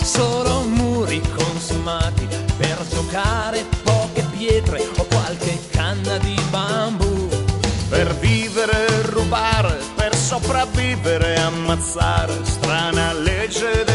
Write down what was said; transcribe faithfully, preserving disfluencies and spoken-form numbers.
solo muri consumati per giocare, poche pietre o qualche canna di bambù. Per vivere, rubare, per sopravvivere, ammazzare, strana legge